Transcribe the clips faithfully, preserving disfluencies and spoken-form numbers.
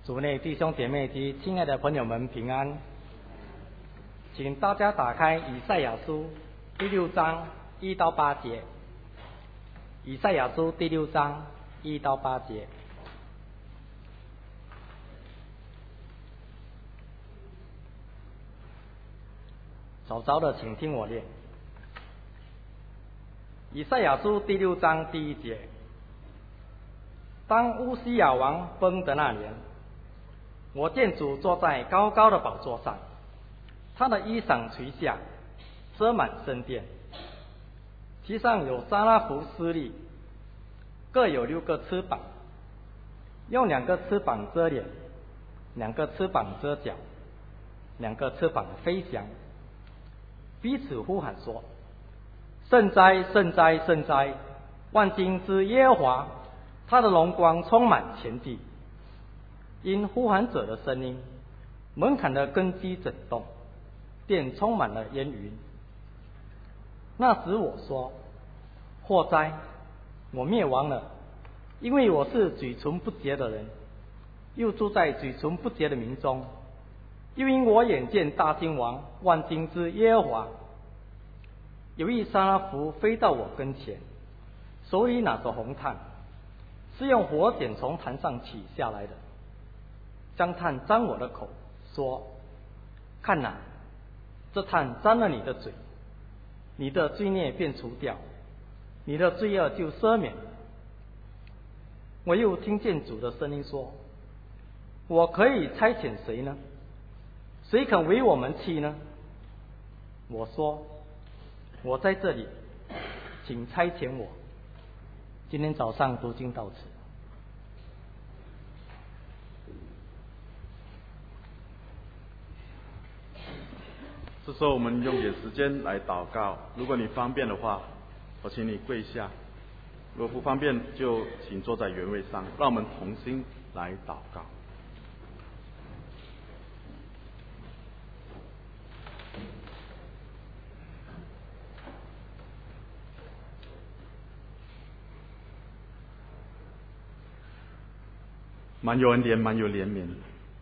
主内弟兄姐妹及亲爱的朋友们平安，请大家打开以赛亚书第六章一到八节。以赛亚书第六章一到八节。早早的，请听我念。以赛亚书第六章第一节：当乌西雅王崩的那年，我见主坐在高高的宝座上，他的衣裳垂下，遮满圣殿，其上有撒拉弗施立，各有六个翅膀，用两个翅膀遮脸，两个翅膀遮脚，两个翅膀飞翔，彼此呼喊说：圣哉，圣哉，圣哉！万军之耶和华，他的荣光充满全地。因呼喊者的声音，门槛的根基震动，殿充满了烟云。那时我说：祸哉，我灭亡了，因为我是嘴唇不洁的人，又住在嘴唇不洁的民中。因为我眼见大君王万军之耶和华，有一撒拉弗飞到我跟前，手里拿着红炭，是用火点从坛上起下来的，将炭沾我的口，说：看哪，这炭沾了你的嘴，你的罪孽便除掉，你的罪恶就赦免了。我又听见主的声音说：我可以差遣谁呢？谁肯为我们去呢？我说：我在这里，请差遣我。今天早上读经到此。 这时候我们用点时间来祷告，如果你方便的话，我请你跪下；如果不方便，就请坐在原位上。让我们同心来祷告。满有恩典，满有怜悯，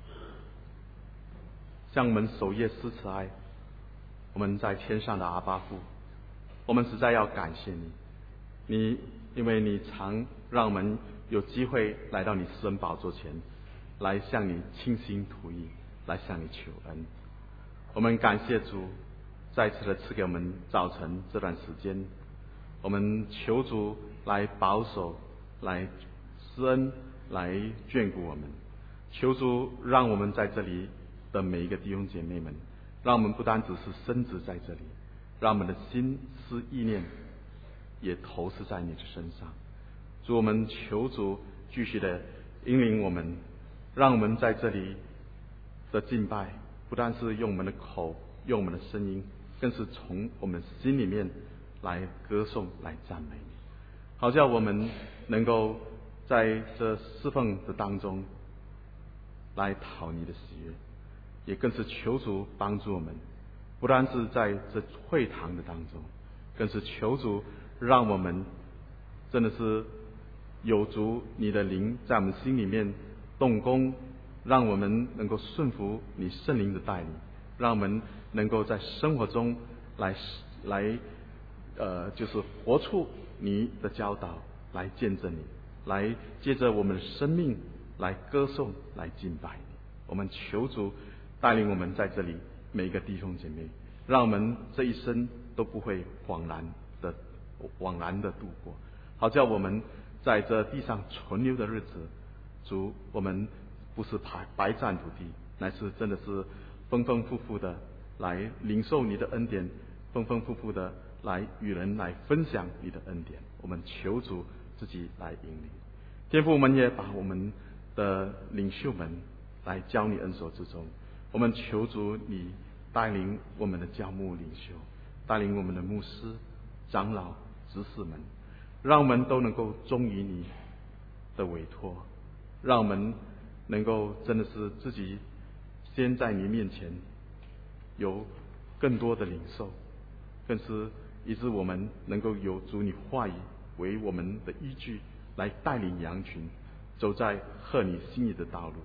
向我们守夜施慈爱。我们在天上的阿爸父，我们实在要感谢你，你因为你常让我们有机会来到你施恩宝座前，来向你倾心吐意，来向你求恩。我们感谢主再次的赐给我们早晨这段时间，我们求主来保守，来施恩，来眷顾我们。求主让我们在这里的每一个弟兄姐妹们，让我们不单只是身子在这里，让我们的心思意念也投射在你的身上。主，我们求主继续的引领我们，让我们在这里的敬拜不但是用我们的口，用我们的声音，更是从我们心里面来歌颂，来赞美你，好叫我们能够在这侍奉的当中来讨你的喜悦，也更是求主帮助我们，不单是在这会堂的当中，更是求主让我们真的是有足你的灵在我们心里面动工，让我们能够顺服你圣灵的带领，让我们能够在生活中来来呃，就是活出你的教导，来见证你，来借着我们的生命来歌颂，来敬拜你。我们求主带领我们在这里每一个弟兄姐妹，让我们这一生都不会枉然的枉然的度过，好叫我们在这地上存留的日子，主，我们不是白白占土地，乃是真的是丰丰富富的来领受你的恩典，丰丰富富的来与人来分享你的恩典。我们求主自己来引领。天父，我们也把我们的领袖们来交你恩手之中，我们求主你带领我们的教牧领袖，带领我们的牧师、长老、执事们，让我们都能够忠于你的委托，让我们能够真的是自己先在你面前有更多的领受，更是以致我们能够有主你话语为我们的依据，来带领羊群走在合你心意的道路，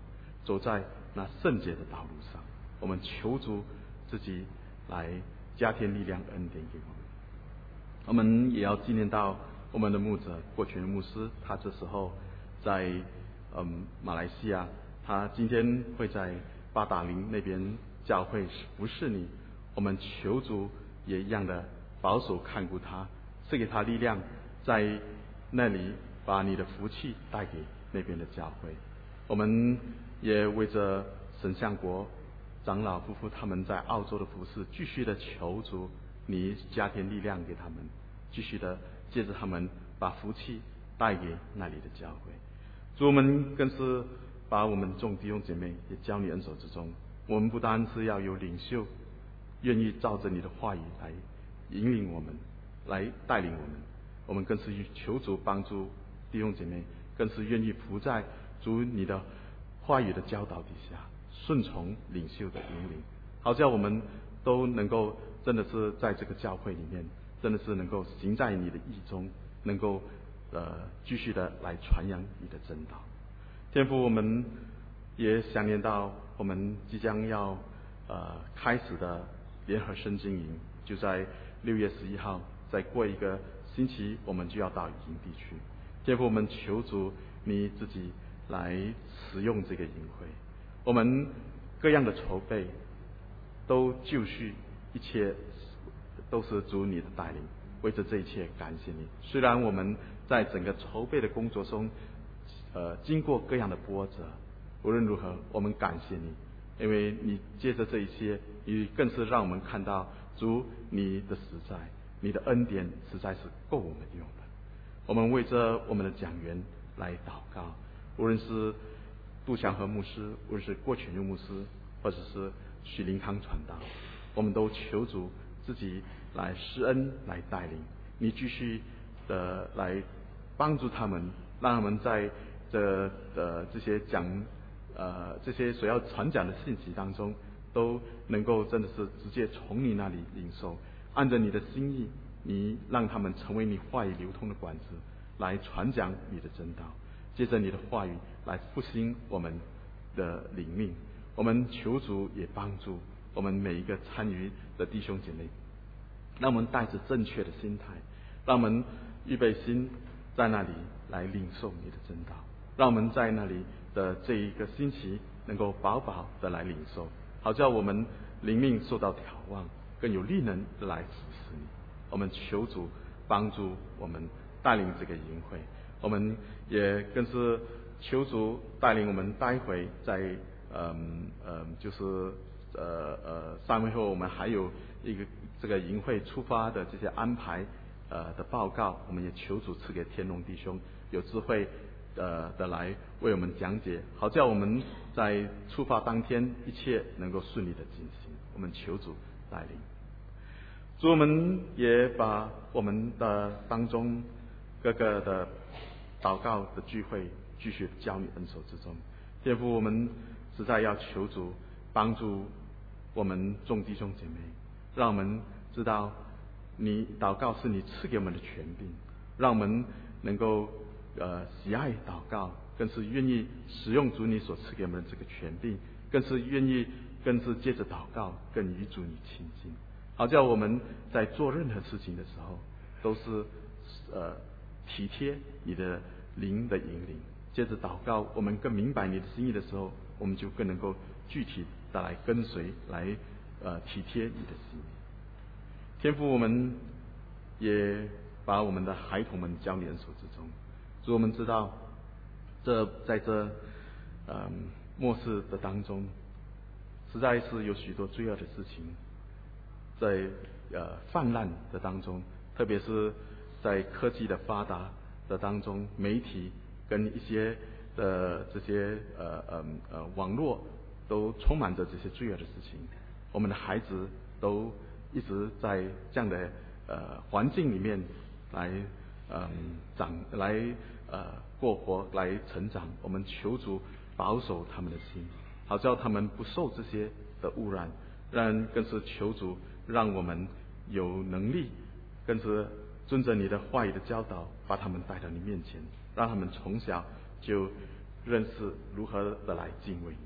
走在那圣洁的道路上。我们求主自己来加添力量恩典给我们。我们也要纪念到我们的牧者郭全牧师，他这时候在嗯马来西亚，他今天会在八达岭那边教会服侍你。我们求主也一样的保守看顾他，赐给他力量，在那里把你的福气带给那边的教会。我们也为着沈相国长老夫妇他们在澳洲的服侍，继续的求主你加添力量给他们，继续的借着他们把福气带给那里的教会。主，我们更是把我们众弟兄姐妹也交你恩手之中。我们不单是要有领袖愿意照着你的话语来引领我们，来带领我们，我们更是求主帮助弟兄姐妹，更是愿意伏在主你的话语的教导底下，顺从领袖的引领，好叫我们都能够真的是在这个教会里面，真的是能够行在你的意中，能够呃继续的来传扬你的真道。天父，我们也想念到我们即将要呃开始的联合圣经营，就在六月十一号，再过一个星期我们就要到营地去。天父，我们求主你自己来使用这个营会，我们各样的筹备都就绪，一切都是主你的带领。为着这一切感谢你。虽然我们在整个筹备的工作中呃经过各样的波折，无论如何我们感谢你，因为你借着这一些，你更是让我们看到主你的实在，你的恩典实在是够我们用的。我们为着我们的讲员来祷告，无论是杜祥和牧师，无论是郭全佑牧师，或者是许林康传道，我们都求主自己来施恩来带领，你继续的来帮助他们，让他们在这的这些讲呃这些所要传讲的信息当中，都能够真的是直接从你那里领受，按着你的心意，你让他们成为你话语流通的管子，来传讲你的真道，借着你的话语来复兴我们的灵命。我们求主也帮助我们每一个参与的弟兄姐妹，让我们带着正确的心态，让我们预备心在那里来领受你的真道，让我们在那里的这一个星期能够饱饱的来领受，好叫我们灵命受到眺望，更有力能的来服侍你。我们求主帮助我们带领这个营会，我们也更是求主带领我们待会在嗯嗯就是呃呃三会后我们还有一个这个营会出发的这些安排呃的报告，我们也求主赐给天龙弟兄有智慧呃的来为我们讲解，好叫我们在出发当天一切能够顺利的进行。我们求主带领。主，我们也把我们的当中各个的祷告的聚会继续交你恩手之中。天父，我们实在要求主帮助我们众弟兄姐妹，让我们知道你祷告是你赐给我们的权柄，让我们能够呃喜爱祷告，更是愿意使用主你所赐给我们的这个权柄，更是愿意更是借着祷告更与主你亲近，好叫我们在做任何事情的时候都是呃体贴你的灵的引领。接着祷告，我们更明白你的心意的时候，我们就更能够具体的来跟随，来呃体贴你的心意。天父，我们也把我们的孩童们交你恩手之中。主，我们知道这在这呃末世的当中，实在是有许多罪恶的事情在呃泛滥的当中，特别是在科技的发达的当中，媒体跟一些的这些呃呃呃网络都充满着这些罪恶的事情。我们的孩子都一直在这样的呃环境里面来嗯、呃、长来呃过活来成长。我们求主保守他们的心，好叫他们不受这些的污染，让更是求主让我们有能力，更是遵着你的话语的教导，把他们带到你面前，让他们从小就认识如何的来敬畏你。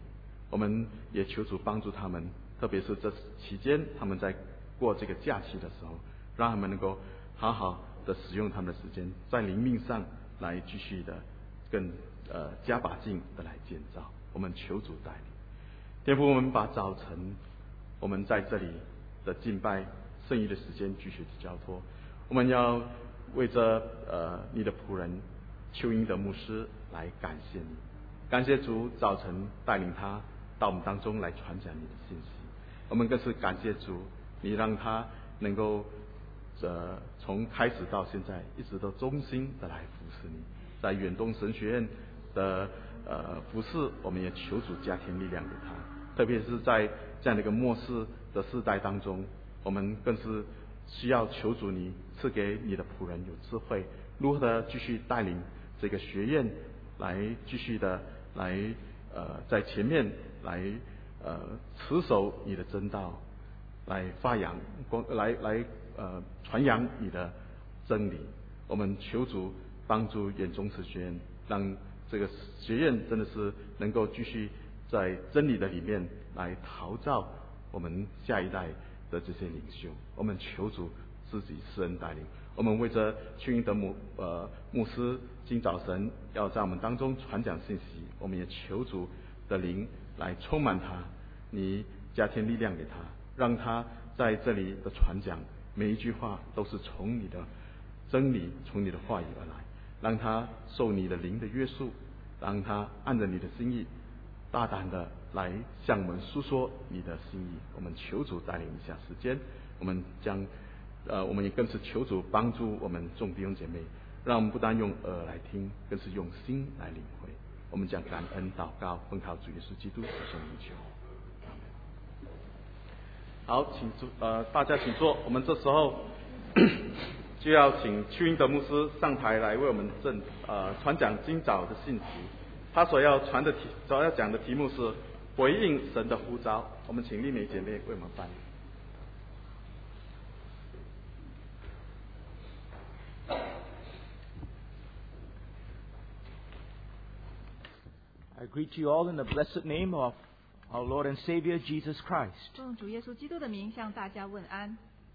我们也求主帮助他们，特别是这期间他们在过这个假期的时候，让他们能够好好的使用他们的时间，在灵命上来继续的更呃加把劲的来建造。我们求主带领，天父，我们把早晨我们在这里的敬拜剩余的时间继续的交托，我们要为着呃你的仆人邱英德牧师来感谢你，感谢主早晨带领他到我们当中来传讲你的信息。我们更是感谢主，你让他能够呃从开始到现在一直都忠心的来服侍你，在远东神学院的呃服侍，我们也求主加添力量给他，特别是在这样的一个末世的世代当中，我们更是需要求主你赐给你的仆人有智慧，如何的继续带领这个学院来继续的来呃在前面来呃持守你的真道，来发扬光来来呃传扬你的真理。我们求主帮助远中慈学院，让这个学院真的是能够继续在真理的里面来陶造我们下一代的这些领袖。我们求主自己施恩带领。我们为着邱英德牧呃牧师今早晨要在我们当中传讲信息，我们也求主的灵来充满他，你加添力量给他，让他在这里的传讲每一句话都是从你的真理，从你的话语而来，让他受你的灵的约束，让他按着你的心意大胆的来向我们诉说你的心意。我们求主带领一下时间，我们将呃，我们也更是求主帮助我们众弟兄姐妹，让我们不单用耳来听，更是用心来领会。我们将感恩祷告，奉靠主耶稣基督的圣名求。好，请坐，呃，大家请坐。我们这时候就要请邱英德牧师上台来为我们正呃传讲今早的信息。他所要传的题，所要讲的题目是回应神的呼召。我们请丽美姐妹为我们翻译。 I greet you all in the blessed name of our Lord and Savior Jesus Christ. 奉主耶稣基督的名向大家问安。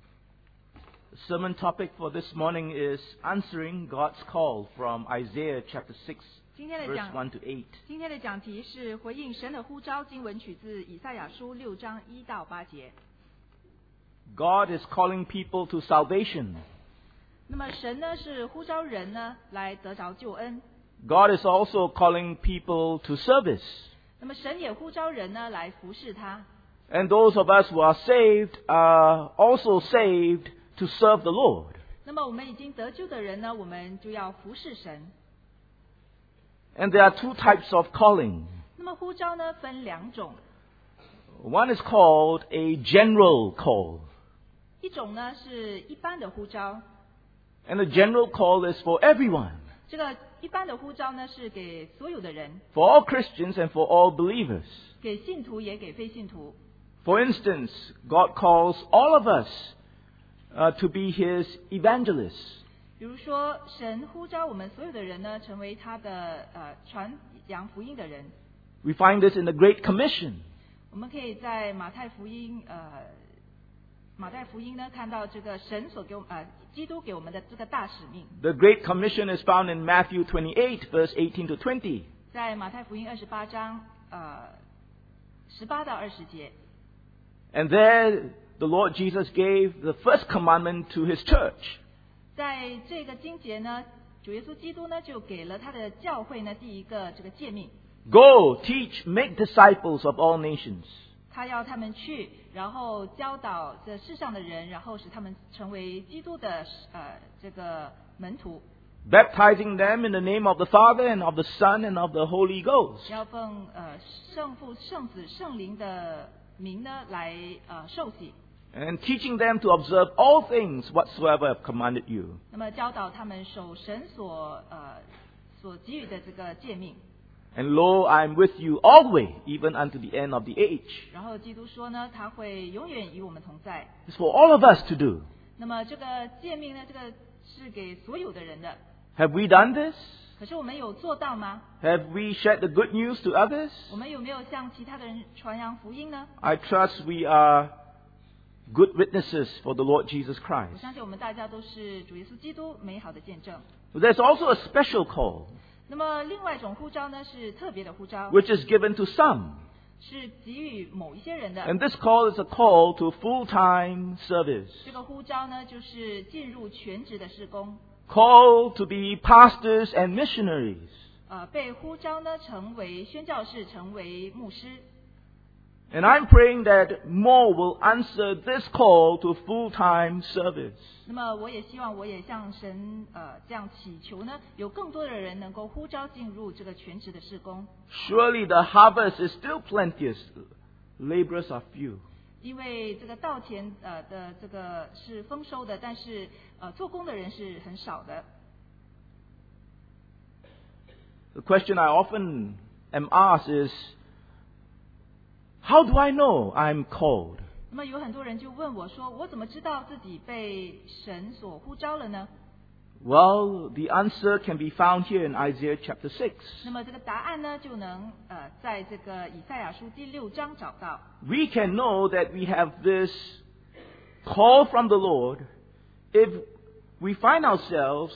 The sermon topic for this morning is answering God's call from Isaiah chapter six, 今天的 verse 讲 one to eight. 今天的讲题是回应神的呼召，经文取自以赛亚书六章一到八节。 God is calling people to salvation. 那么神呢是呼召人呢来得着救恩， God is also calling people to service. 那么神也呼召人呢来服侍他。 And those of us who are saved are also saved to serve the Lord. 那么我们已经得救的人呢，我们就要服侍神。 And there are two types of calling. 那么呼召呢分两种， One is called a general call. 一种呢是一般的呼召， And the general call is for everyone, 这个一般的呼召呢是给所有的人， for all Christians and for all believers. 给信徒也给非信徒。 For instance, God calls all of us uh, to be His evangelists. 比如说，神呼召我们所有的人呢，成为他的呃传扬福音的人。 We find this in the Great Commission. 我们可以在马太福音呃马太福音呢看到这个神所给我们呃基督给我们的这个大使命。 The Great Commission is found in Matthew twenty-eight, verse eighteen to twenty. 在马太福音二十八章呃十八到二十节。 And there, the Lord Jesus gave the first commandment to His church. 在这个经节呢，主耶稣基督呢就给了他的教会呢第一个这个诫命， Go, teach, make disciples of all nations. 他要他们去，然后教导这世上的人，然后使他们成为基督的呃这个门徒， Baptizing them in the name of the Father and of the Son and of the Holy Ghost. 要奉呃圣父、圣子、圣灵的名呢来呃受洗， And teaching them to observe all things whatsoever I've commanded you. 那么教导他们守神所呃所给予的这个诫命。 And lo, I am with you always, even unto the end of the age. 然后基督说呢，他会永远与我们同在。 It's for all of us to do. 那么这个诫命呢，这个是给所有的人的。 Have we done this? 可是我们有做到吗？ Have we shared the good news to others? 我们有没有向其他的人传扬福音呢？ I trust we are good witnesses for the Lord Jesus 我 Christ. 相信我们大家都是主耶稣基督美好的见证。 There's also a special call, 那么另外一种呼召呢，是特别的呼召， which is given to some. 是给予某一些人的。 And this call is a call to full-time service. 这个呼召呢，就是进入全职的事工， Call to be pastors and missionaries. 呃，被呼召呢成为宣教士，成为牧师。 And I'm praying that more will answer this call to full-time service. 那么我也希望，我也向神呃这样祈求呢，有更多的人能够呼召进入这个全职的事工。 Surely the harvest is still plenteous. Laborers are few. 因为这个稻田呃的这个是丰收的，但是呃做工的人是很少的。 The question I often am asked is, how do I know I'm called? 那么有很多人就问我说，我怎么知道自己被神所呼召了呢？ Well, the answer can be found here in Isaiah chapter six. 那么这个答案呢，就能呃在这个以赛亚书第六章找到。 We can know that we have this call from the Lord if we find ourselves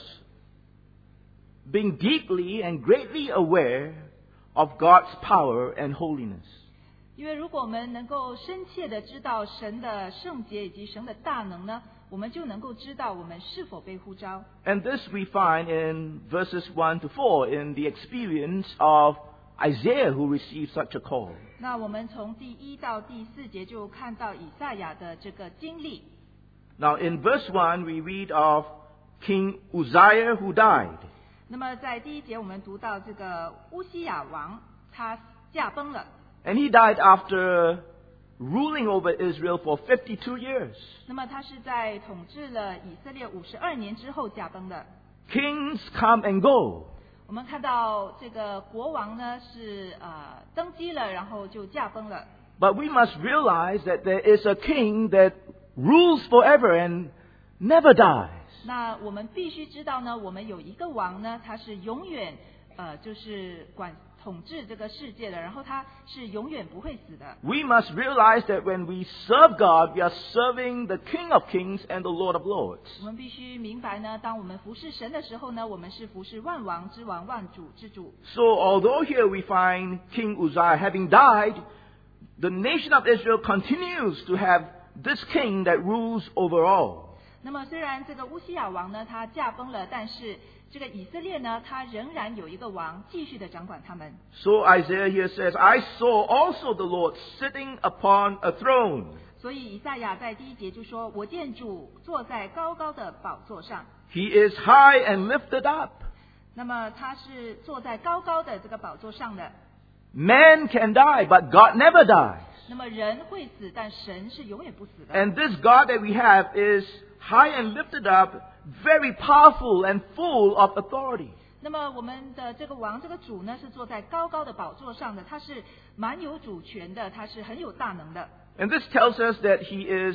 being deeply and greatly aware of God's power and holiness. 因为如果我们能够深切的知道神的圣洁以及神的大能呢，我们就能够知道我们是否被呼召。 And this we find in verses one to four in the experience of Isaiah who received such a call. 那我们从第一到第四节就看到以赛亚的这个经历。 Now in verse one we read of King Uzziah who died. 那么在第一节我们读到这个乌西雅王他驾崩了， And he died after ruling over Israel for fifty-two years. 那么他是在统治了以色列五十二年之后驾崩的。 Kings come and go. 我们看到这个国王呢是呃登基了，然后就驾崩了。 But we must realize that there is a king that rules forever and never dies. 那我们必须知道呢，我们有一个王呢，他是永远呃就是管统治这个世界的，然后他是永远不会死的。 We must realize that when we serve God, we are serving the King of Kings and the Lord of Lords. 我们必须明白呢，当我们服侍神的时候呢，我们是服侍万王之王、万主之主。 So although here we find King Uzziah having died, the nation of Israel continues to have this king that rules over all. 那么虽然这个乌西雅王呢，他驾崩了，但是这个以色列呢，他仍然有一个王继续的掌管他们。 So Isaiah here says, I saw also the Lord sitting upon a throne. 所以以赛亚在第一节就说：“我见主坐在高高的宝座上。” He is high and lifted up. 那么他是坐在高高的这个宝座上的。 Man can die, but God never dies. 那么人会死，但神是永远不死的。 And this God that we have is high and lifted up, very powerful and full of authority. 那么我们的这个王，这个主呢，是坐在高高的宝座上的，他是蛮有主权的，他是很有大能的。 And this tells us that He is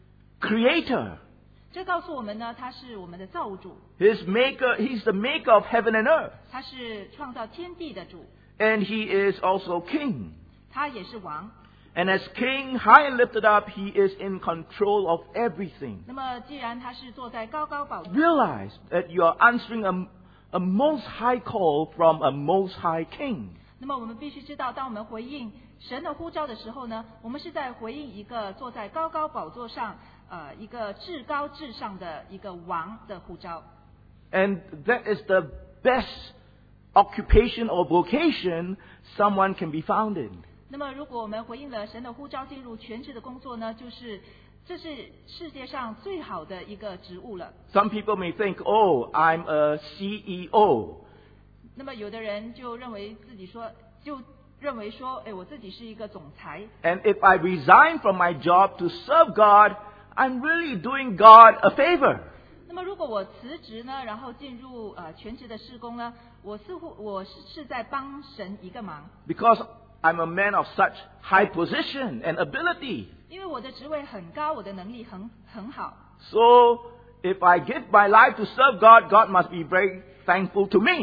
Creator. 这告诉我们呢，他是我们的造物主， His maker, He's the maker of heaven and earth. 他是创造天地的主， And He is also King. 他也是王。 And as King, high and lifted up, He is in control of everything. 那么既然他是坐在高高宝座， Realize that you are answering a, a most high call from a most high King. 那么我们必须知道，当我们回应神的呼召的时候呢，我们是在回应一个坐在高高宝座上，呃，一个至高至上的一个王的呼召。 And that is the best occupation or vocation someone can be found in. 那么，如果我们回应了神的呼召，进入全职的工作呢，就是这是世界上最好的一个职务了。 Some people may think, oh, I'm a C E O. 那么，有的人就认为自己说，就认为说，哎，我自己是一个总裁。 And if I resign from my job to serve God, I'm really doing God a favor. 那么，如果我辞职呢，然后进入呃全职的事工呢，我似乎我是是在帮神一个忙。 Because I'm a man of such high position and ability. 因为我的职位很高，我的能力很很好， So if I give my life to serve God, God must be very thankful to me. 那么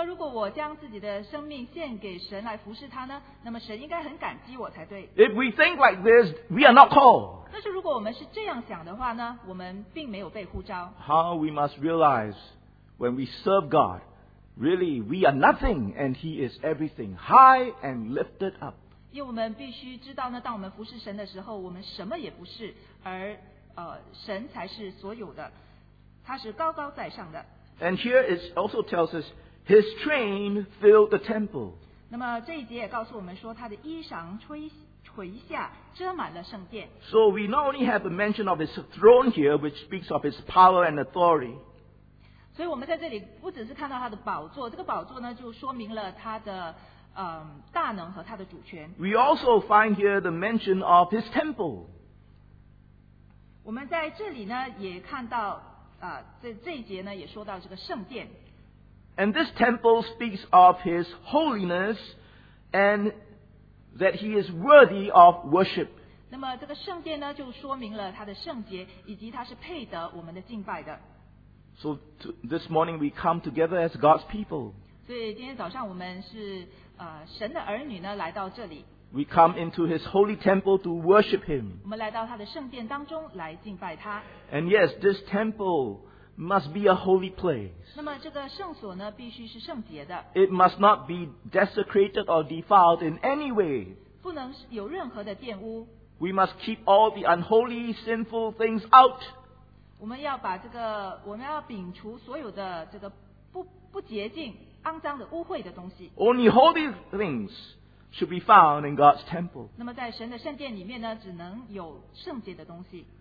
么如果我将自己的生命献给神来服侍他呢，那么神应该很感激我才对。 If we think like this, we are not called. 但是如果我们是这样想的话呢，我们并没有被呼召。 How we must realize when we serve God, really we are nothing and He is everything, high and lifted up. 因为我们必须知道呢，当我们服侍神的时候，我们什么也不是，而呃神才是所有的，他是高高在上的。 And here it also tells us His train filled the temple. 那么这一节也告诉我们说，他的衣裳垂垂下，遮满了圣殿。 So we not only have a mention of His throne here, which speaks of His power and authority, 所以我们在这里不只是看到他的宝座，这个宝座呢就说明了他的呃大能和他的主权。 we also find here the mention of His temple. 我们在这里呢也看到啊、呃，这这一节呢也说到这个圣殿。 And this temple speaks of His holiness and that He is worthy of worship. 那么这个圣殿呢，就说明了他的圣洁，以及他是配得我们的敬拜的。 So to, this morning we come together as God's people. 所以今天早上我们是呃神的儿女呢，来到这里， We come into His holy temple to worship Him. 我们来到他的圣殿当中来敬拜他。 And yes, this temple must be a holy place. 那么这个圣所呢，必须是圣洁的， It must not be desecrated or defiled in any way. 不能有任何的玷污。 We must keep all the unholy, sinful things out. 我们要把这个，我们要摒除所有的这个不不洁净、肮脏的、污秽的东西。 Only holy things should be found in God's temple. 那么在神的圣殿里面呢，只能有圣洁的东西。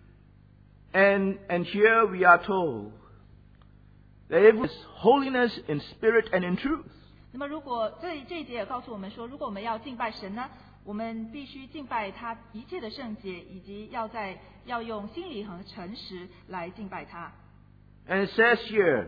And, and here we are told that it was holiness in spirit and in truth. 那么如果这这一节也告诉我们说，如果我们要敬拜神呢，我们必须敬拜他一切的圣洁，以及要在要用心理和诚实来敬拜他。 And it says here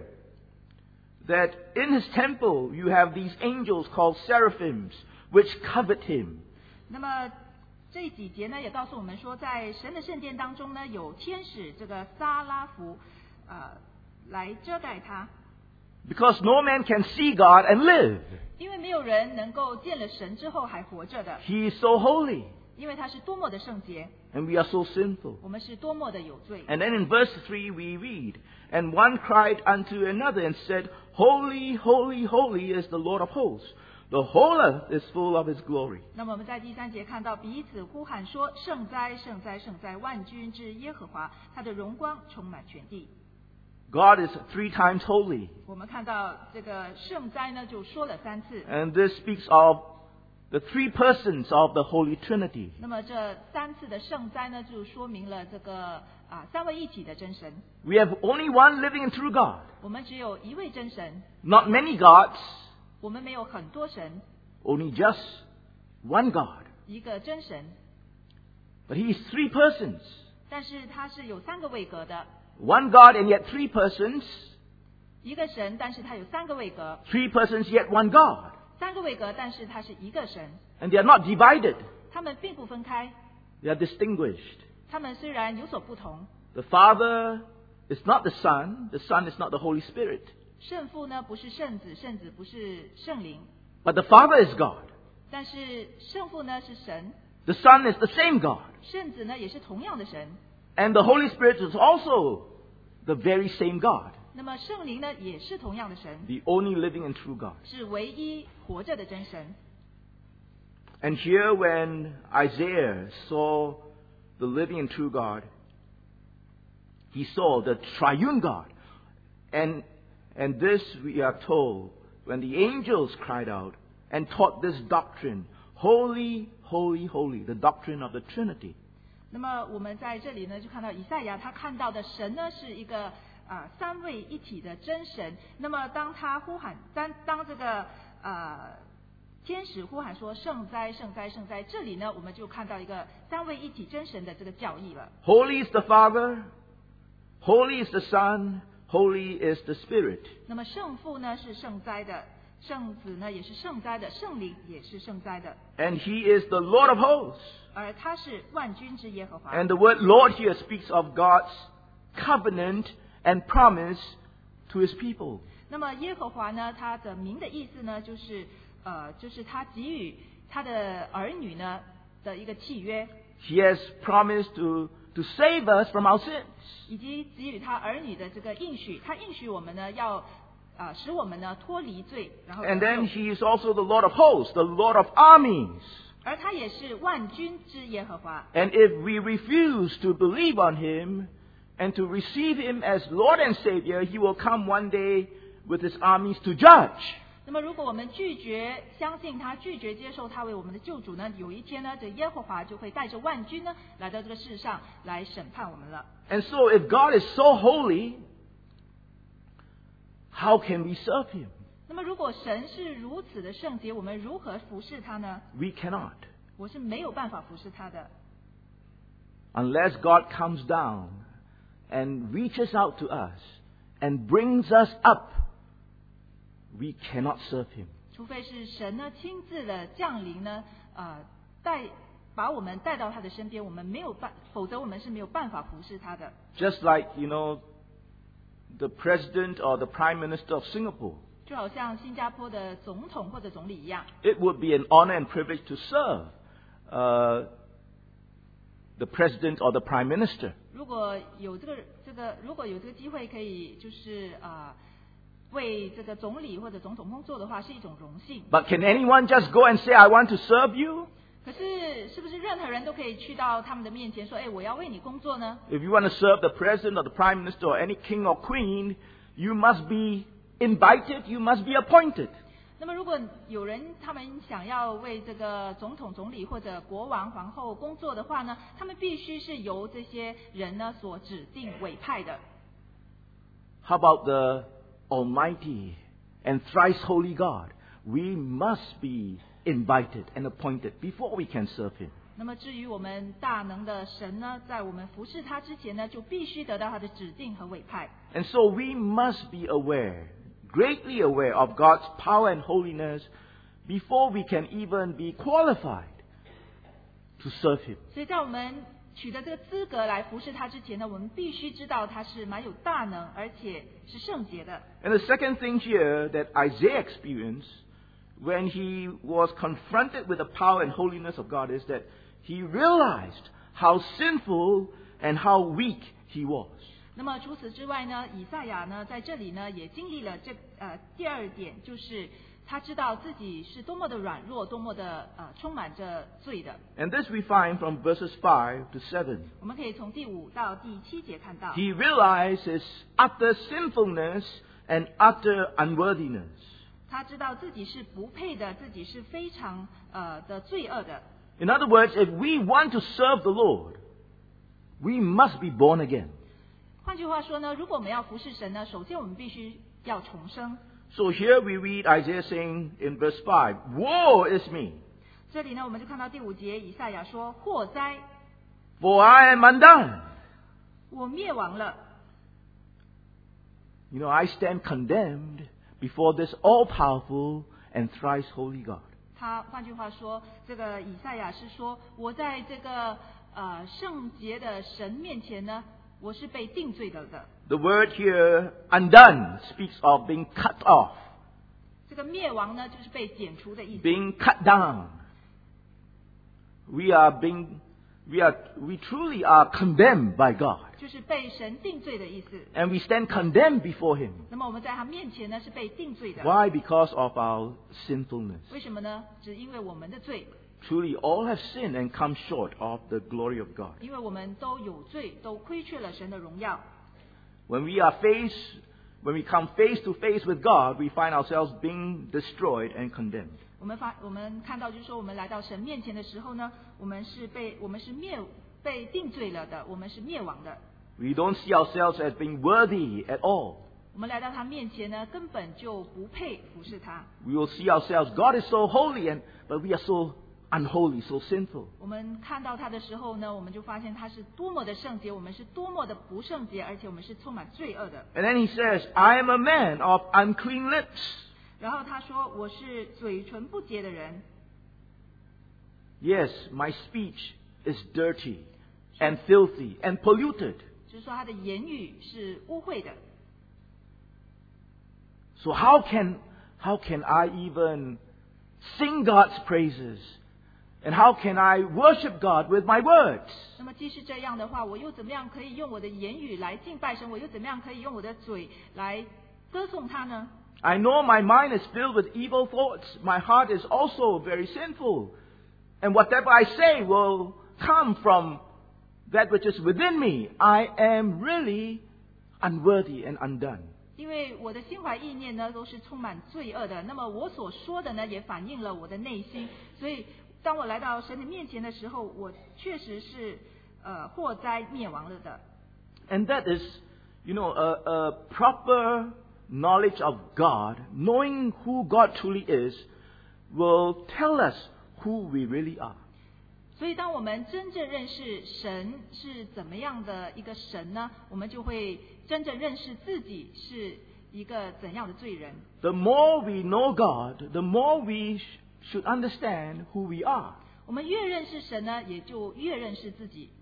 that in His temple you have these angels called seraphims, which covet Him. 那么这几节呢，也告诉我们说，在神的圣殿当中呢，有天使这个撒拉弗，呃，来遮盖他。 Because no man can see God and live. 因为没有人能够见了神之后还活着的， He is so holy, 因为他是多么的圣洁， and we are so sinful. 我们是多么的有罪。 And then in verse three we read, And one cried unto another and said, Holy, holy, holy is the Lord of hosts. The whole earth is full of His glory. 那么我们在第三节看到彼此呼喊说：“圣哉，圣哉，圣哉！万军之耶和华，他的荣光充满全地。” God is three times holy. 我们看到这个圣哉呢，就说了三次。 And this speaks of the three persons of the Holy Trinity. 那么这三次的圣哉呢，就说明了这个啊三位一体的真神。 We have only one living and true God. 我们只有一位真神， Not many gods, 我们没有很多神， only just one God. 一个真神， But He is three persons. 但是他是有三个位格的。 One God and yet three persons. 一个神，但是他有三个位格； Three persons yet one God. 三个位格，但是他是一个神。 And they are not divided. 他们并不分开， They are distinguished. 他们虽然有所不同。 The Father is not the Son. The Son is not the Holy Spirit. 圣父呢不是圣子，圣子不是圣灵， But the Father is God. 但是圣父呢是神， The Son is the same God. 圣子呢也是同样的神， And the Holy Spirit is also the very same God. 那么圣灵呢也是同样的神， The only living and true God. 是唯一活着的真神。 And here when Isaiah saw the living and true God, he saw the triune God. And, and this we are told when the angels cried out and taught this doctrine, Holy, holy, holy, the doctrine of the Trinity. 那么我们在这里呢就看到以赛亚他看到的神呢是一个啊、呃、三位一体的真神。那么当他呼喊当当这个呃天使呼喊说圣哉圣哉圣哉，这里呢我们就看到一个三位一体真神的这个教义了。 Holy is the Father, holy is the Son, holy is the Spirit. 那么圣父呢是圣哉的，圣子呢也是圣哉的，圣灵也是圣哉的， And He is the Lord of hosts. 而他是万军之耶和华。 And the word Lord here speaks of God's covenant and promise to His people. 那么耶和华呢，他的名的意思呢，就是呃，就是他给予他的儿女呢的一个契约， He has promised to, to save us from our sins. 以及给予他儿女的这个应许。他应许我们呢，要啊、呃、使我们呢脱离罪，然后 And 得 then 救 He is also the Lord of hosts, the Lord of armies. 而他也是万军之耶和华。 And if we refuse to believe on Him and to receive Him as Lord and Savior, He will come one day with His armies to judge. 那么，如果我们拒绝相信他，拒绝接受他为我们的救主呢，有一天呢，这耶和华就会带着万军呢来到这个世上来审判我们了。 And so if God is so holy, how can we serve Him? 那么，如果神是如此的圣洁，我们如何服侍他呢？ We cannot. 我是没有办法服侍他的。 Unless God comes down and reaches out to us and brings us up, we cannot serve Him. 除非是神呢亲自的降临呢，呃，带把我们带到他的身边，我们没有办，否则我们是没有办法服侍他的。 Just like, you know, the president or the prime minister of Singapore. 就好像新加坡的总统或者总理一样， It would be an honor and privilege to serve uh, the president or the prime minister. 如果有这个这个，如果有这个机会，可以就是啊、呃，为这个总理或者总统工作的话，是一种荣幸。 But can anyone just go and say, I want to serve you? 可是，是不是任何人都可以去到他们的面前说：“哎，我要为你工作呢？” If you want to serve the president or the prime minister or any king or queen, you must be invited, you must be appointed. 那么，如果有人他们想要为这个总统、总理或者国王、皇后工作的话呢，他们必须是由这些人呢所指定委派的。 How about the Almighty and thrice holy God? We must be invited and appointed before we can serve Him. 那么，至于我们大能的神呢，在我们服侍他之前呢，就必须得到他的指定和委派。 And so we must be aware, greatly aware of God's power and holiness before we can even be qualified to serve Him. 所以在我们取得这个资格来服侍他之前呢，我们必须知道他是蛮有大能，而且是圣洁的。 And the second thing here that Isaiah experienced when he was confronted with the power and holiness of God is that he realized how sinful and how weak he was. 那么除此之外呢，以赛亚呢在这里呢也经历了这呃第二点，就是他知道自己是多么的软弱，多么的呃充满着罪的。 And this we find from verses five to seven. 我们可以从第五到第七节看到， He realized his utter sinfulness and utter unworthiness. 他知道自己是不配的，自己是非常呃的罪恶的。 In other words, if we want to serve the Lord, we must be born again. 换句话说呢，如果我们要服侍神呢，首先我们必须要重生。 So here we read Isaiah saying in verse five, Woe is me, 这里呢，我们就看到第五节，以赛亚说：“祸哉， for I am undone. 我灭亡了。” You know, I stand condemned before this all-powerful and thrice holy God. 他换句话说，这个以赛亚是说，我在这个呃圣洁的神面前呢，我是被定罪了的。 The word here, undone, speaks of being cut off, 这个灭亡呢，就是被剪除的意思。 being cut down. We are being, we are, we truly are condemned by God. 就是被神定罪的意思。 And we stand condemned before Him. 那么我们在他面前呢，是被定罪的。 Why? Because of our sinfulness. 为什么呢？只因为我们的罪， Truly, all have sinned and come short of the glory of God. 因为我们都有罪，都亏缺了神的荣耀。 When we are faced, when we come face to face with God, we find ourselves being destroyed and condemned. 我们发，我们看到就是说，我们来到神面前的时候呢，我们是被我们是灭被定罪了的，我们是灭亡的。 We don't see ourselves as being worthy at all. 我们来到他面前呢，根本就不配服侍他。 We will see ourselves, God is so holy, and but we are so unholy, so sinful. 我们看到他的时候呢，我们就发现他是多么的圣洁，我们是多么的不圣洁，而且我们是充满罪恶的。 And then he says, I am a man of unclean lips. 然后他说：“我是嘴唇不洁的人， Yes, my speech is dirty and filthy and polluted. 就是说他的言语是污秽的。 So how can, how can I even sing God's praises? And how can I worship God with my words? 那么既是这样的话，我又怎么样可以用我的言语来敬拜神？我又怎么样可以用我的嘴来歌颂他呢？ I know my mind is filled with evil thoughts. My heart is also very sinful. And whatever I say will come from that which is within me. I am really unworthy and undone. 因为我的心怀意念呢都是充满罪恶的，那么我所说的呢也反映了我的内心，所以当我来到神的面前的时候，我确实是呃祸灾灭亡了的。 And that is, you know, a, a proper knowledge of God, knowing who God truly is, will tell us who we really are. 所以当我们真正认识神是怎么样的一个神呢，我们就会真正认识自己是一个怎样的罪人。 The more we know God, the more we sh- should understand who we are. 我们越认识神呢，也就越认识自己。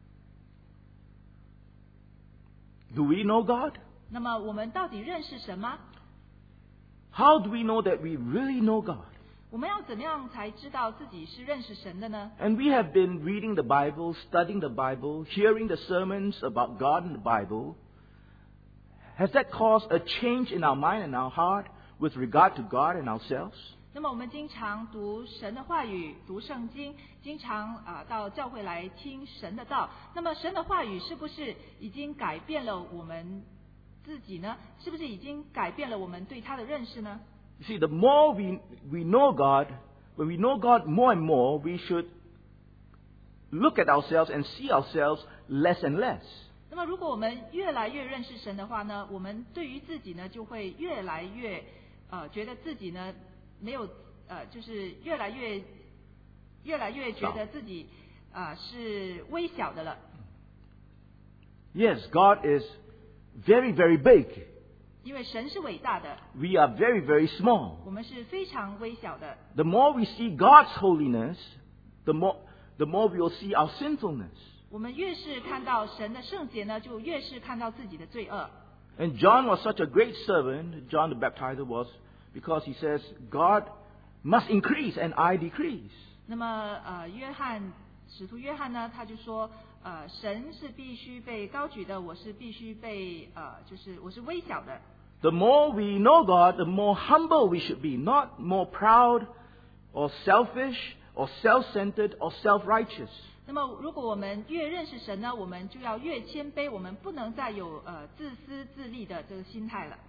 Do we know God? 那么我们到底认识神吗？ How do we know that we really know God? 我们要怎么样才知道自己是认识神的呢？ And we have been reading the Bible, studying the Bible, hearing the sermons about God in the Bible. Has that caused a change in our mind and our heart with regard to God and ourselves? 那么我们经常读神的话语，读圣经，经常啊、呃、到教会来听神的道。那么神的话语是不是已经改变了我们自己呢？是不是已经改变了我们对他的认识呢？ You see, the more we, we know God, when we know God more and more, we should look at ourselves and see ourselves less and less. 那么如果我们越来越认识神的话呢，我们对于自己呢就会越来越呃觉得自己呢没有呃就是越来越越来越觉得自己啊、呃、是微小的了。 Yes, God is very, very big. 因为神是伟大的， We are very, very small. 我们是非常微小的。 The more we see God's holiness, the more, the more we will see our sinfulness. 我们越是看到神的圣洁呢，就越是看到自己的罪恶。 And John was such a great servant, John the Baptizer was, because he says, God must increase and I decrease. 那么呃，约翰使徒约翰呢，他就说，呃，神是必须被高举的，我是必须被呃，就是我是微小的。 The more we know God, the more humble we should be, not more proud or selfish or self-centered or self-righteous. 那么，如果我们越认识神呢，我们就要越谦卑，我们不能再有呃自私自利的这个心态了。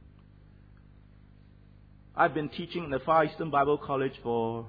I've been teaching in the Far Eastern Bible College for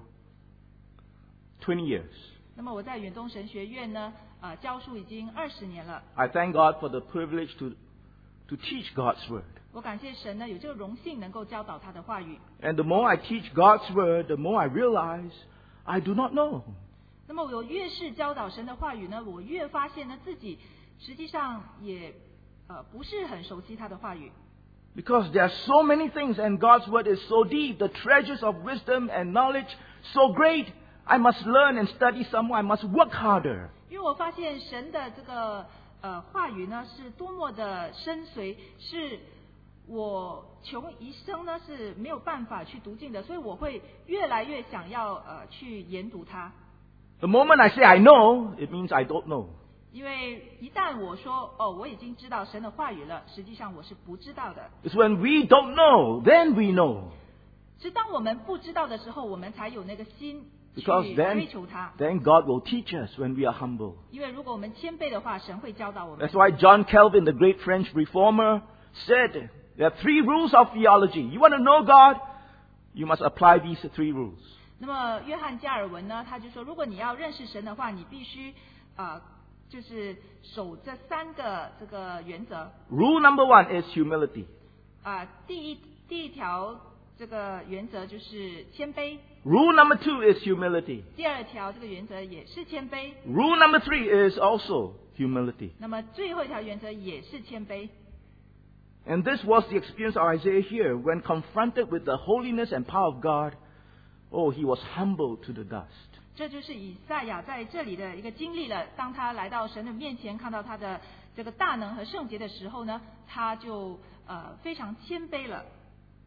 twenty years. 那么我在远东神学院呢，呃，教书已经二十年了。 I thank God for the privilege to, to teach God's Word. 我感谢神呢，有这个荣幸能够教导他的话语。 And the more I teach God's Word, the more I realize I do not know. 那么我越是教导神的话语呢，我越发现呢自己实际上也呃不是很熟悉他的话语。 Because there are so many things and God's Word is so deep, the treasures of wisdom and knowledge so great, I must learn and study some more, I must work harder. 因为我发现神的这个呃话语呢是多么的深邃，是我穷一生呢是没有办法去读尽的，所以我会越来越想要呃去研读它。 The moment I say I know, it means I don't know. 因为一旦我说哦我已经知道神的话语了，实际上我是不知道的。 It's when we don't know, then we know. 是当我们不知道的时候，我们才有那个心去 Because 追 then, 求它。 then God will teach us when we are humble. 因为如果我们谦卑的话，神会教导我们 That's。why John Calvin, the great French reformer, said there are three rules of theology. You want to know God, you must apply these three rules. 那么约翰加尔文呢，他就说，如果你要认识神的话，你必须啊、呃，就是守这三个这个原则 Rule number one is humility. 啊、呃。第一第一条这个原则就是谦卑， Rule number two is humility. 第二条这个原则也是谦卑， Rule number three is also humility. 那么最后一条原则也是谦卑。 And this was the experience of Isaiah here. When confronted with the holiness and power of God, oh, he was humbled to the dust. 这就是以赛亚在这里的一个经历了。当他来到神的面前，看到他的这个大能和圣洁的时候呢，他就呃非常谦卑了。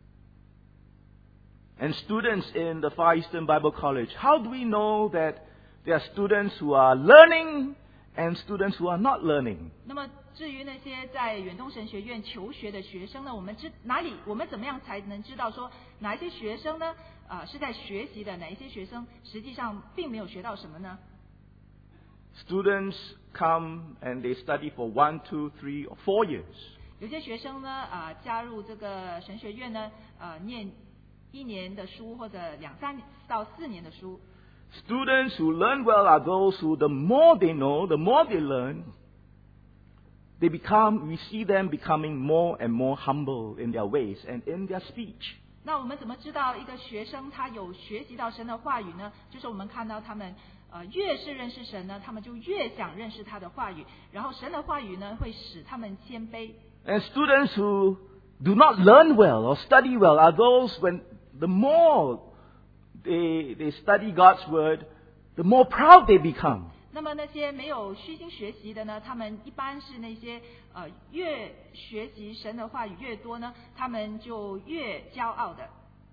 And students in the Far Eastern Bible College, how do we know that there are students who are learning and students who are not learning? 那么至于那些在远东神学院求学的学生呢，我们知哪里我们怎么样才能知道说哪一些学生呢啊、呃、是在学习的，哪一些学生实际上并没有学到什么呢？ Students come and they study for one, two, three, or four years. 有些学生呢啊、呃、加入这个神学院呢呃念一年的书或者两三到四年的书。 Students who learn well are those who, the more they know, the more they learn, they become, we see them becoming more and more humble in their ways and in their speech. 那我们怎么知道一个学生他有学习到神的话语呢？就是我们看到他们呃越是认识神呢，他们就越想认识他的话语，然后神的话语呢会使他们谦卑。 And students who do not learn well or study well are those when the more they, they study God's word, the more proud they become. 那么那些没有虚心学习的呢，他们一般是那些呃越学习神的话语越多呢，他们就越骄傲的。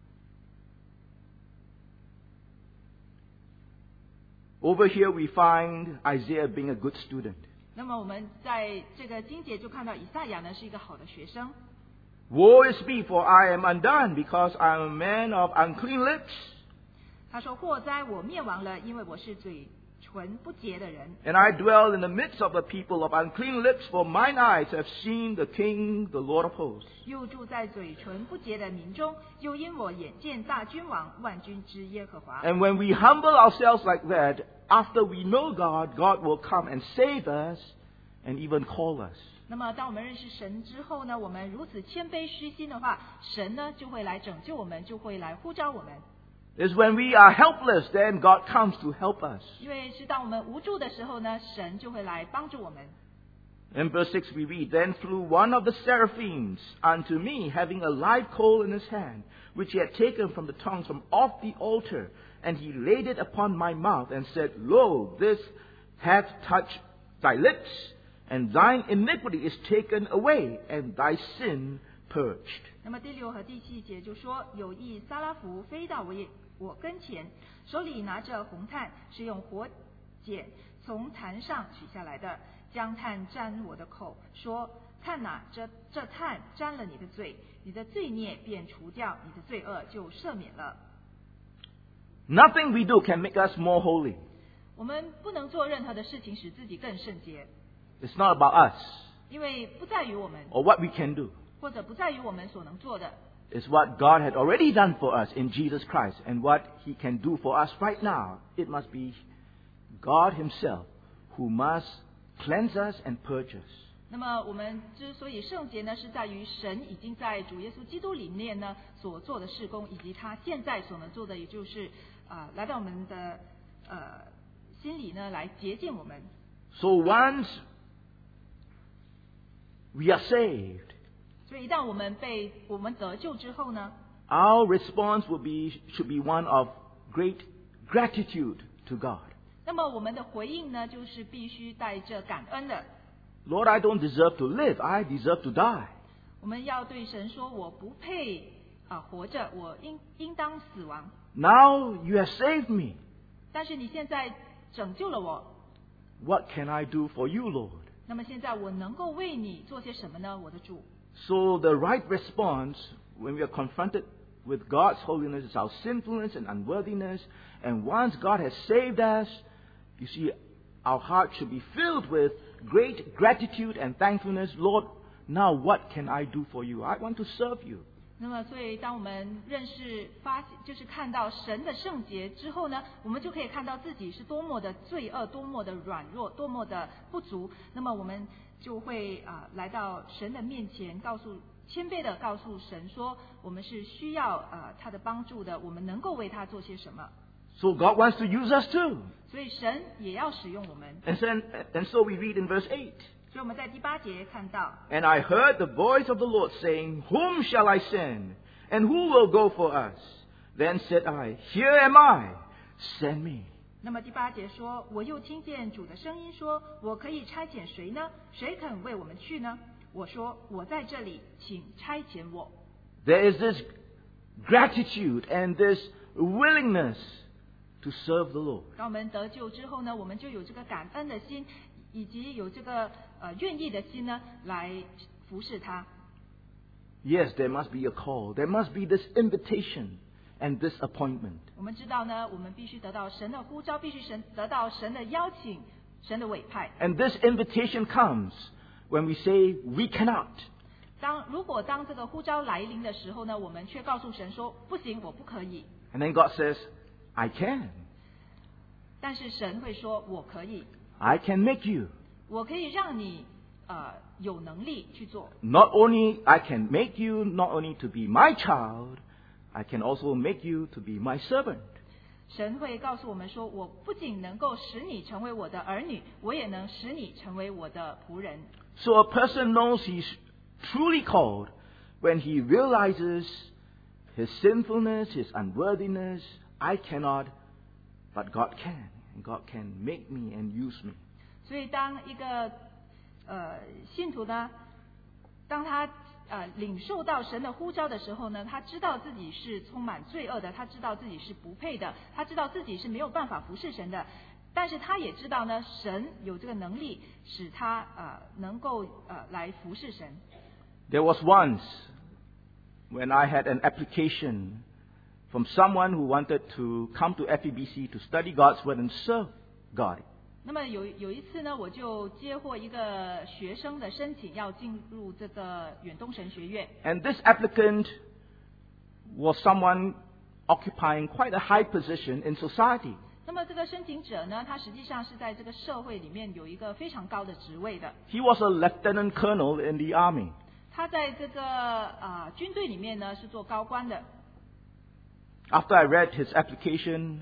Over here we find Isaiah being a good student. 那么我们在这个经节就看到以赛亚呢是一个好的学生。 Woe is me, for I am undone, because I am a man of unclean lips, 他说：“祸哉，我灭亡了，因为我是嘴唇不洁的人。 and I dwell in the midst of a people of unclean lips, for mine eyes have seen the King, the Lord of hosts. 又住在嘴唇不洁的民中，又因我眼见大君王万军之耶和华。” And when we humble ourselves like that, after we know God, God will come and save us and even call us. 那么，当我们认识神之后呢，我们如此谦卑虚心的话，神呢就会来拯救我们，就会来呼召我们。 It's when we are helpless, then God comes to help us. 因为是当我们无助的时候呢，神就会来帮助我们。 In verse six we read, Then flew one of the seraphims unto me, having a live coal in his hand, which he had taken from the tongues from off the altar, and he laid it upon my mouth, and said, Lo, this hath touched thy lips, and thine iniquity is taken away, and thy sin purged. 那么第六和第七节就说，有一撒拉弗飞到我我跟前，手里拿着红炭，是用火剪从坛上取下来的，将炭沾我的口，说：看哪，这这炭沾了你的罪，你的罪孽便除掉，你的罪恶就赦免了。 Nothing we do can make us more holy. 我们不能做任何的事情使自己更圣洁， It's not about us 因为不在于我们， or what we can do. 或者不在于我们所能做的。 It's what God had already done for us in Jesus Christ, and what He can do for us right now. It must be God Himself who must cleanse us and purge us. 那么我们之所以圣洁呢，是在于神已经在主耶稣基督里面呢所做的事工，以及他现在所能做的，也就是啊、呃、来到我们的呃心里呢来洁净我们。 So once we are saved, 所以一旦我们被我们得救之后呢， our response will be should be one of great gratitude to God. 那么我们的回应呢，就是必须带着感恩的。 Lord, I don't deserve to live. I deserve to die. 我们要对神说：“我不配啊、呃、活着，我应应当死亡。 Now you have saved me. 但是你现在拯救了我， What can I do for you, Lord?” 那么现在我能够为你做些什么呢，我的主？ So the right response when we are confronted with God's holiness is our sinfulness and unworthiness. And once God has saved us, you see, our heart should be filled with great gratitude and thankfulness. Lord, now what can I do for you? I want to serve you. 那么，所以当我们认识、发现，就是看到神的圣洁之后呢，我们就可以看到自己是多么的罪恶、多么的软弱、多么的不足。那么，我们就会啊、呃、来到神的面前，告诉谦卑的告诉神说，我们是需要啊、呃、他的帮助的，我们能够为他做些什么。 So God wants to use us too. 所以神也要使用我们。 And, then, and so we read in verse eight. 所以我们在第八节看到。 And I heard the voice of the Lord saying, Whom shall I send? And who will go for us? Then said I, Here am I, send me. 那么第八节说，我又听见主的声音说，我可以差遣谁呢？谁肯为我们去呢？我说，我在这里，请差遣我。 There is this gratitude and this willingness to serve the Lord. 当我们得救之后呢，我们就有这个感恩的心，以及有这个呃愿意的心呢，来服侍他。 Yes, there must be a call. There must be this invitation and this appointment. 我们知道呢，我们必须得到神的呼召，必须神得到神的邀请，神的委派。 And this invitation comes when we say we cannot. 当如果当这个呼召来临的时候呢，我们却告诉神说不行，我不可以。 And then God says, I can. 但是神会说我可以， I can make you. 我可以让你呃有能力去做。 Not only I can make you not only to be my child, I can also make you to be my servant. 神会告诉我们说，我不仅能够使你成为我的儿女，我也能使你成为我的仆人。 So a person knows he's truly called when he realizes his sinfulness, his unworthiness. I cannot, but God can. And God can make me and use me. 所以当一个呃信徒呢，当他呃领受到神的呼召的时候呢，他知道自己是充满罪恶的，他知道自己是不配的，他知道自己是没有办法服侍神的。但是他也知道呢，神有这个能力使他呃能够呃来服侍神。 There was once when I had an application from someone who wanted to come to F E B C to study God's Word and serve God. 那么有有一次呢，我就接获一个学生的申请，要进入这个远东神学院。 And this applicant was someone occupying quite a high position in society. 那么这个申请者呢，他实际上是在这个社会里面有一个非常高的职位的。 He was a lieutenant colonel in the army. 他在这个啊、呃、军队里面呢是做高官的。 After I read his application,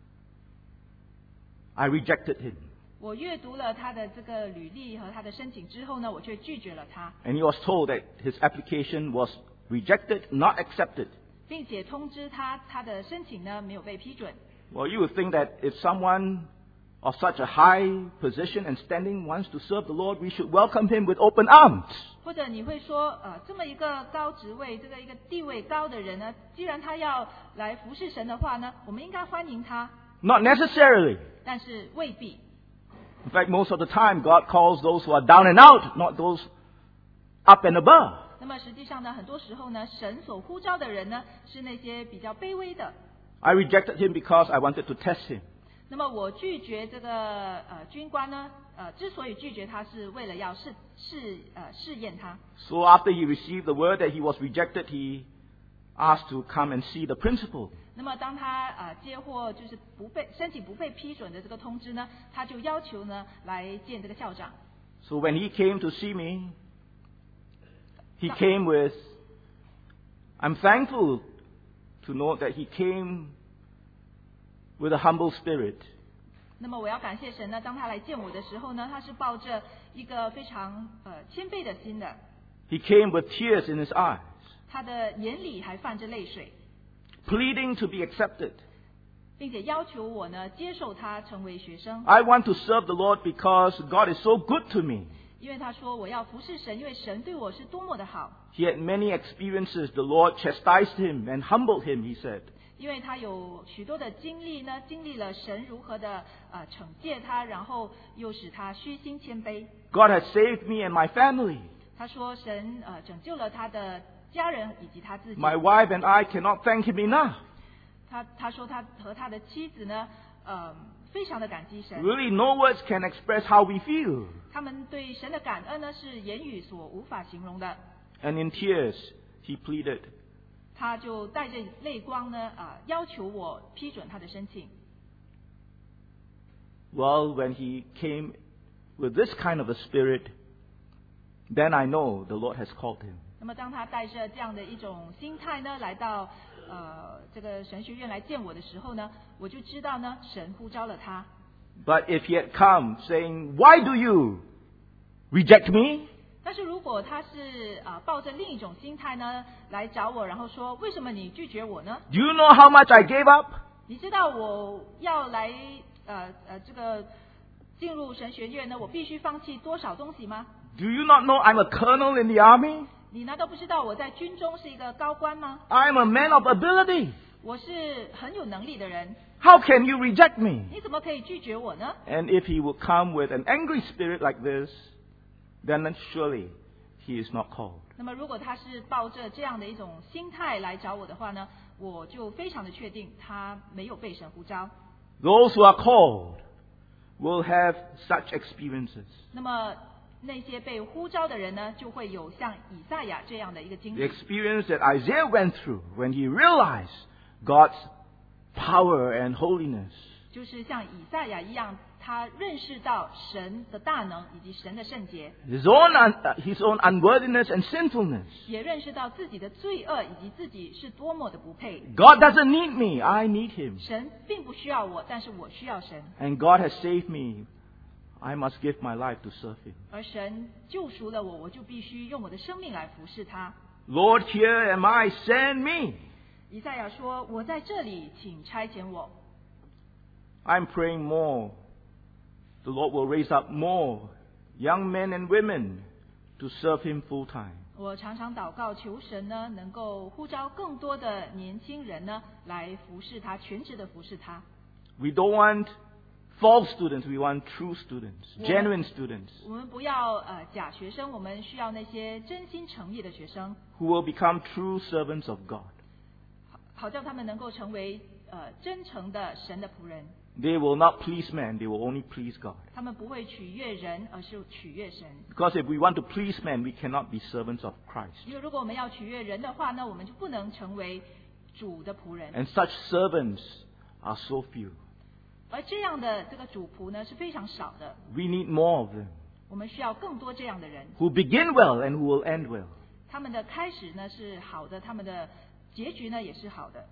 I rejected him. 我阅读了他的这个履历和他的申请之后呢，我却拒绝了他， And he was told that his application was rejected, not accepted. 并且通知他他的申请呢没有被批准。 Well, you would think that if someone of such a high position and standing wants to serve the Lord, we should welcome him with open arms. 或者你会说，呃，这么一个高职位、这个一个地位高的人呢，既然他要来服侍神的话呢，我们应该欢迎他。 Not necessarily. 但是未必。 In fact, most of the time, God calls those who are down and out, not those up and above. 那么实际上呢，很多时候呢，神所呼召的人呢，是那些比较卑微的。 I rejected him because I wanted to test him. 那么我拒绝这个呃军官呢，呃，之所以拒绝他，是为了要试试呃试验他。 So after he received the word that he was rejected, he asked to come and see the principal. 那么当他呃接获就是不被申请不被批准的这个通知呢，他就要求呢来见这个校长。 So when he came to see me, he came with, I'm thankful to know that he came with a humble spirit. 那么我要感谢神呢，当他来见我的时候呢，他是抱着一个非常呃谦卑的心的， He came with tears in his eyes, 他的眼里还泛着泪水， pleading to be accepted. 并且要求我呢接受他成为学生。 I want to serve the Lord because God is so good to me. 因为他说我要服侍神，因为神对我是多么的好。 He had many experiences. The Lord chastised him and humbled him, he said. 因为他有许多的经历呢，经历了神如何的呃惩戒他，然后又使他虚心谦卑。 God has saved me and my family. 他说神呃拯救了他的家人以及他自己。 My wife and I cannot thank him enough. 他他说他和他的妻子呢，呃，非常的感激神。 Really, no words can express how we feel. 他们对神的感恩呢，是言语所无法形容的。 And in tears, he pleaded, 他就带着泪光呢，啊、呃，要求我批准他的申请。 Well, when he came with this kind of a spirit, then I know the Lord has called him. 那么当他带着这样的一种心态呢，来到呃这个神学院来见我的时候呢，我就知道呢，神呼召了他。 But if he had come saying, Why do you reject me? 但是如果他是啊、呃、抱着另一种心态呢，来找我，然后说为什么你拒绝我呢？ Do you know how much I gave up? 你知道我要来呃呃这个进入神学院呢，我必须放弃多少东西吗？ Do you not know I'm a colonel in the army? 你难道不知道我在军中是一个高官吗？ I'm a man of ability. 我是很有能力的人， How can you reject me? 你怎么可以拒绝我呢？ And if he would come with an angry spirit like this, then surely he is not called. 那么如果他是抱着这样的一种心态来找我的话呢，我就非常的确定他没有被神呼召。 Those who are called will have such experiences. 那么那些被呼召的人呢，就会有像以赛亚这样的一个经 The 历， experience that Isaiah went through when he realized God's power and holiness. 就是像以赛亚一样，他认识到神的大能以及神的圣洁， His own, un- uh, his own unworthiness and sinfulness. 也认识到自己的罪恶以及自己是多么的不配。 God doesn't need me, I need him. 神并不需要我，但是我需要神， And God has saved me. I must give my life to serve him. 而神救赎了我，我就必须用我的生命来服侍他。 Lord, here am I, send me. 以赛亚说：“我在这里，请差遣我。” I'm praying more. The Lord will raise up more young men and women to serve him full time. 我常常祷告，求神呢能够呼召更多的年轻人呢来服侍他，全职的服侍他。 We don't want false students, we want true students, Yeah. genuine students, 我们不要呃假学生，我们需要那些真心诚意的学生， who will become true servants of God. 好好叫他们能够成为呃真诚的神的仆人。 They will not please man, they will only please God. 他们不会取悦人，而是取悦神。 Because if we want to please man, we cannot be servants of Christ. 因为如果我们要取悦人的话呢，我们就不能成为主的仆人。 And such servants are so few. 而这样的这个主仆呢是非常少的， We need more of them, 我们需要更多这样的人。 who begin well and who will end well. 他们的开始呢是好的，他们的结局呢也是好的。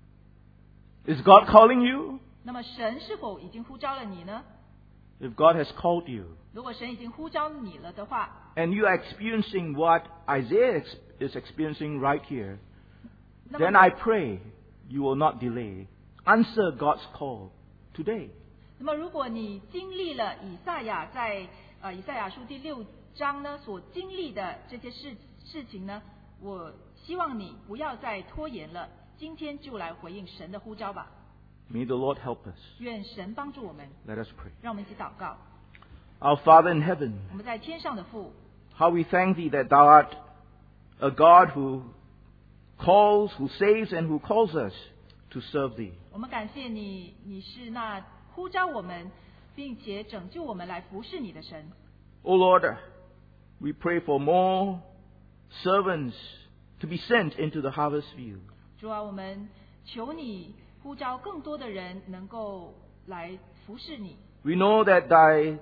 Is God calling you? 那么神是否已经呼召了你呢？ If God has called you, 如果神已经呼召你了的话， and you are experiencing what Isaiah ex- is experiencing right here, 那 then 么 I pray you will not delay. Answer God's call today. 那么如果你经历了以赛亚在呃以赛亚书第六章呢所经历的这些事事情呢，我希望你不要再拖延了，今天就来回应神的呼召吧。 May the Lord help us. 愿神帮助我们， Let us pray. 让我们一起祷告。 Our Father in heaven, 我们在天上的父， how we thank thee that thou art a God who calls, who saves, and who calls us to serve thee. 我们感谢你，你是那呼召我们，并且拯救我们来服侍你的神。 O Lord, we pray for more servants to be sent into the harvest field. 主啊，我们求你呼召更多的人能够来服侍你。 We know that thy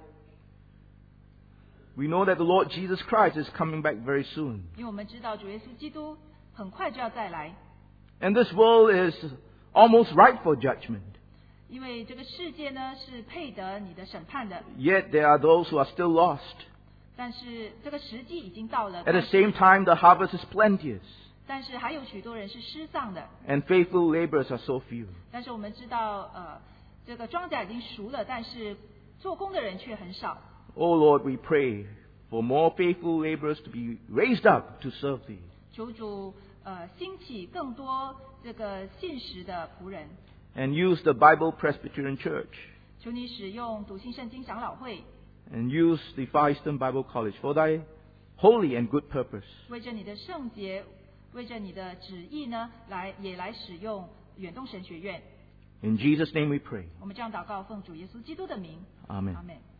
we know that the Lord Jesus Christ is coming back very soon. 因为我们知道主耶稣基督很快就要再来， And this world is almost ripe for judgment. 因为这个世界呢是配得你的审判的， Yet there are those who are still lost. 但是这个时机已经到了， At the 但是 same time, the harvest is plenteous, 但是还有许多人是失丧的。 and faithful laborers are so few. 但是我们知道，呃，这个庄稼已经熟了，但是做工的人却很少。 O Lord, we pray for more faithful laborers to be raised up to serve thee. 求主呃兴起更多这个信实的仆人， And use the Bible Presbyterian Church 求你使用笃信圣经长老会， and use the Far Eastern Bible College for thy holy and good purpose. 为着你的圣洁，为着你的旨意呢，来也来使用远东神学院。 In Jesus' name we pray. 我们这样祷告，奉主耶稣基督的名， Amen. 阿门。